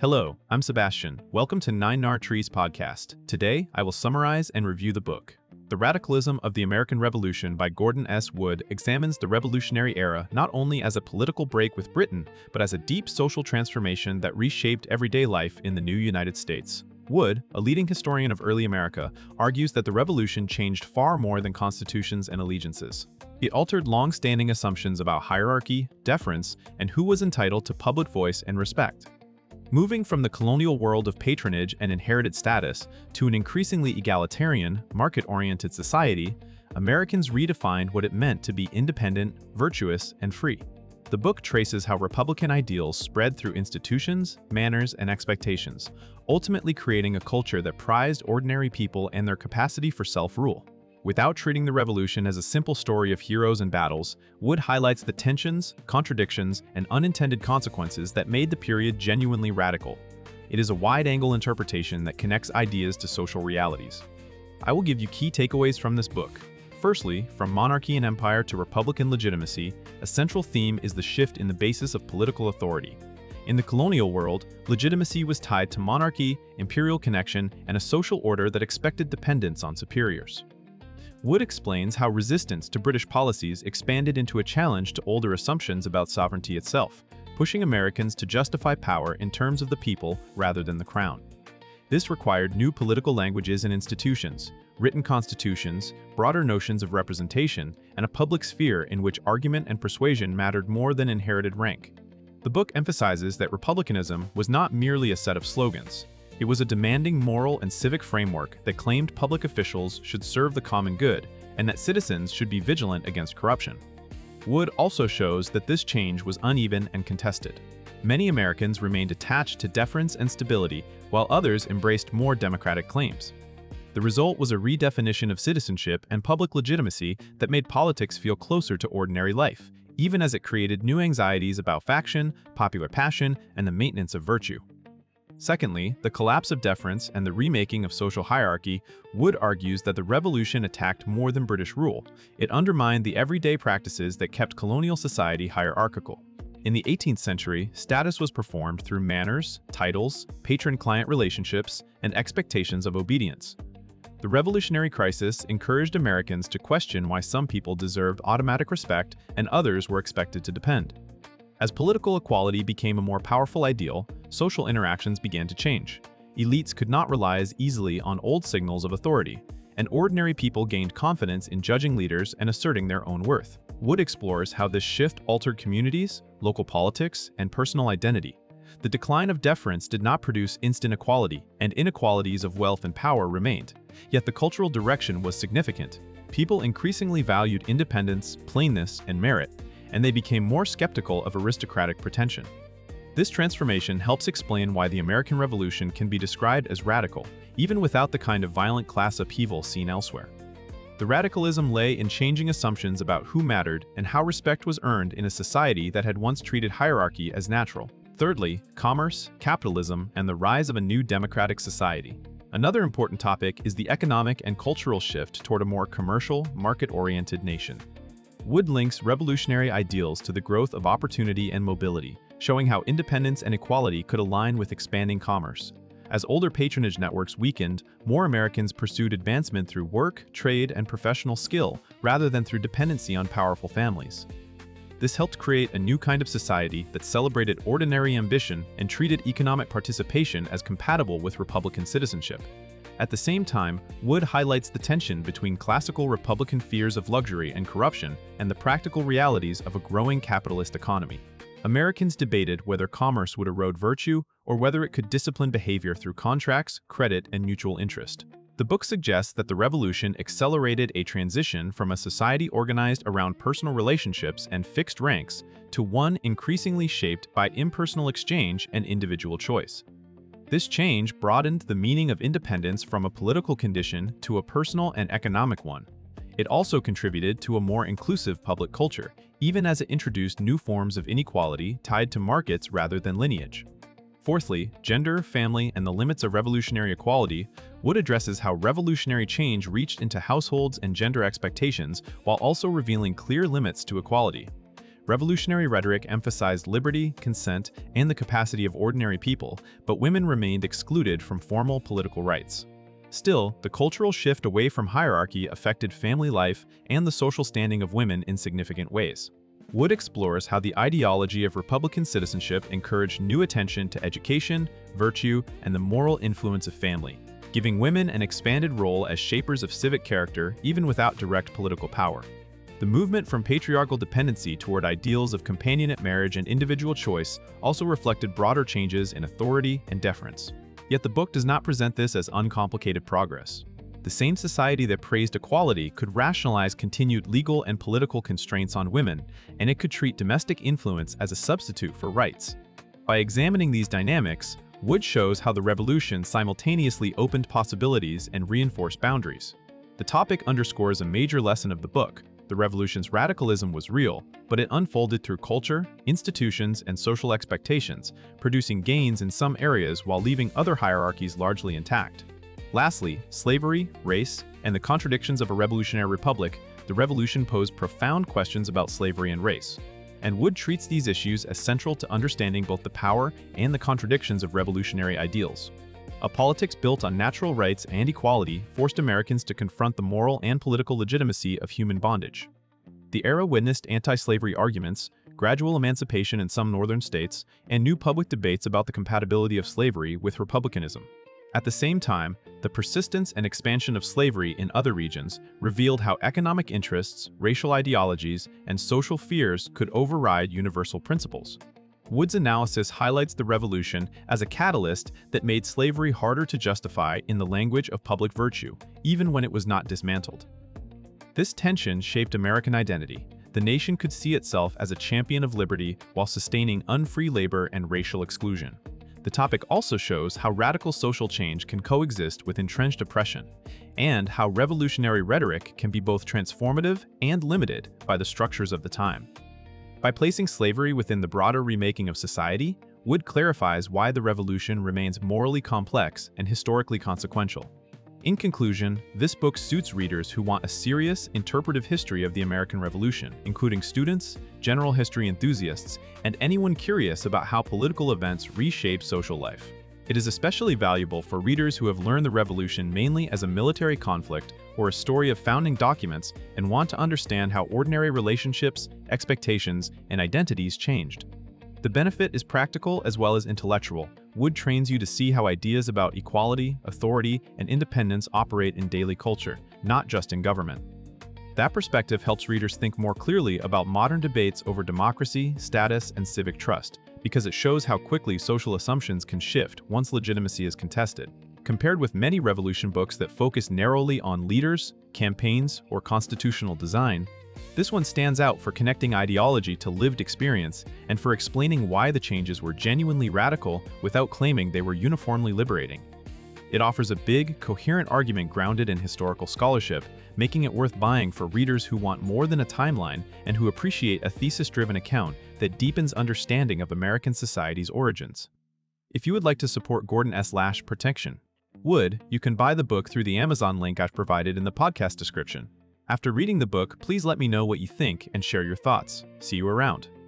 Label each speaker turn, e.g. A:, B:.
A: Hello, I'm Sebastian. Welcome to Nine Nar Trees podcast. Today, I will summarize and review the book. The Radicalism of the American Revolution by Gordon S. Wood examines the Revolutionary Era not only as a political break with Britain, but as a deep social transformation that reshaped everyday life in the new United States. Wood, a leading historian of early America, argues that the Revolution changed far more than constitutions and allegiances. It altered long-standing assumptions about hierarchy, deference, and who was entitled to public voice and respect. Moving from the colonial world of patronage and inherited status to an increasingly egalitarian, market-oriented society, Americans redefined what it meant to be independent, virtuous, and free. The book traces how Republican ideals spread through institutions, manners, and expectations, ultimately creating a culture that prized ordinary people and their capacity for self-rule. Without treating the revolution as a simple story of heroes and battles, Wood highlights the tensions, contradictions, and unintended consequences that made the period genuinely radical. It is a wide-angle interpretation that connects ideas to social realities. I will give you key takeaways from this book. Firstly, from monarchy and empire to republican legitimacy, a central theme is the shift in the basis of political authority. In the colonial world, legitimacy was tied to monarchy, imperial connection, and a social order that expected dependence on superiors. Wood explains how resistance to British policies expanded into a challenge to older assumptions about sovereignty itself, pushing Americans to justify power in terms of the people rather than the crown. This required new political languages and institutions, written constitutions, broader notions of representation, and a public sphere in which argument and persuasion mattered more than inherited rank. The book emphasizes that republicanism was not merely a set of slogans. It was a demanding moral and civic framework that claimed public officials should serve the common good and that citizens should be vigilant against corruption. Wood also shows that this change was uneven and contested. Many Americans remained attached to deference and stability, while others embraced more democratic claims. The result was a redefinition of citizenship and public legitimacy that made politics feel closer to ordinary life, even as it created new anxieties about faction, popular passion, and the maintenance of virtue. Secondly, the collapse of deference and the remaking of social hierarchy. Wood argues that the revolution attacked more than British rule. It undermined the everyday practices that kept colonial society hierarchical. In the 18th century, status was performed through manners, titles, patron-client relationships, and expectations of obedience. The revolutionary crisis encouraged Americans to question why some people deserved automatic respect and others were expected to depend. As political equality became a more powerful ideal, social interactions began to change. Elites could not rely as easily on old signals of authority, and ordinary people gained confidence in judging leaders and asserting their own worth. Wood explores how this shift altered communities, local politics, and personal identity. The decline of deference did not produce instant equality, and inequalities of wealth and power remained. Yet the cultural direction was significant. People increasingly valued independence, plainness, and merit, and they became more skeptical of aristocratic pretension. This transformation helps explain why the American Revolution can be described as radical, even without the kind of violent class upheaval seen elsewhere. The radicalism lay in changing assumptions about who mattered and how respect was earned in a society that had once treated hierarchy as natural. Thirdly, commerce, capitalism, and the rise of a new democratic society. Another important topic is the economic and cultural shift toward a more commercial, market-oriented nation. Wood links revolutionary ideals to the growth of opportunity and mobility, showing how independence and equality could align with expanding commerce. As older patronage networks weakened, more Americans pursued advancement through work, trade, and professional skill, rather than through dependency on powerful families. This helped create a new kind of society that celebrated ordinary ambition and treated economic participation as compatible with Republican citizenship. At the same time, Wood highlights the tension between classical Republican fears of luxury and corruption and the practical realities of a growing capitalist economy. Americans debated whether commerce would erode virtue or whether it could discipline behavior through contracts, credit, and mutual interest. The book suggests that the revolution accelerated a transition from a society organized around personal relationships and fixed ranks to one increasingly shaped by impersonal exchange and individual choice. This change broadened the meaning of independence from a political condition to a personal and economic one. It also contributed to a more inclusive public culture, even as it introduced new forms of inequality tied to markets rather than lineage. Fourthly, gender, family, and the limits of revolutionary equality. Wood addresses how revolutionary change reached into households and gender expectations while also revealing clear limits to equality. revolutionary rhetoric emphasized liberty, consent, and the capacity of ordinary people, but women remained excluded from formal political rights. Still, the cultural shift away from hierarchy affected family life and the social standing of women in significant ways. Wood explores how the ideology of Republican citizenship encouraged new attention to education, virtue, and the moral influence of family, giving women an expanded role as shapers of civic character even without direct political power. The movement from patriarchal dependency toward ideals of companionate marriage and individual choice also reflected broader changes in authority and deference. Yet the book does not present this as uncomplicated progress. The same society that praised equality could rationalize continued legal and political constraints on women, and it could treat domestic influence as a substitute for rights. By examining these dynamics, Wood shows how the revolution simultaneously opened possibilities and reinforced boundaries. The topic underscores a major lesson of the book. The revolution's radicalism was real, but it unfolded through culture, institutions, and social expectations, producing gains in some areas while leaving other hierarchies largely intact. Lastly, slavery, race, and the contradictions of a revolutionary republic. The revolution posed profound questions about slavery and race, and Wood treats these issues as central to understanding both the power and the contradictions of revolutionary ideals. A politics built on natural rights and equality forced Americans to confront the moral and political legitimacy of human bondage. The era witnessed anti-slavery arguments, gradual emancipation in some northern states, and new public debates about the compatibility of slavery with republicanism. At the same time, the persistence and expansion of slavery in other regions revealed how economic interests, racial ideologies, and social fears could override universal principles. Wood's analysis highlights the revolution as a catalyst that made slavery harder to justify in the language of public virtue, even when it was not dismantled. This tension shaped American identity. The nation could see itself as a champion of liberty while sustaining unfree labor and racial exclusion. The topic also shows how radical social change can coexist with entrenched oppression, and how revolutionary rhetoric can be both transformative and limited by the structures of the time. By placing slavery within the broader remaking of society, Wood clarifies why the revolution remains morally complex and historically consequential. In conclusion, this book suits readers who want a serious, interpretive history of the American Revolution, including students, general history enthusiasts, and anyone curious about how political events reshape social life. It is especially valuable for readers who have learned the revolution mainly as a military conflict or a story of founding documents and want to understand how ordinary relationships, expectations, and identities changed. The benefit is practical as well as intellectual. Wood trains you to see how ideas about equality, authority, and independence operate in daily culture, not just in government. That perspective helps readers think more clearly about modern debates over democracy, status, and civic trust, because it shows how quickly social assumptions can shift once legitimacy is contested. Compared with many revolution books that focus narrowly on leaders, campaigns, or constitutional design, this one stands out for connecting ideology to lived experience and for explaining why the changes were genuinely radical without claiming they were uniformly liberating. It offers a big, coherent argument grounded in historical scholarship, making it worth buying for readers who want more than a timeline and who appreciate a thesis-driven account that deepens understanding of American society's origins. If you would like to support Gordon S. Lash Protection Wood, you can buy the book through the Amazon link I've provided in the podcast description. After reading the book, please let me know what you think and share your thoughts. See you around.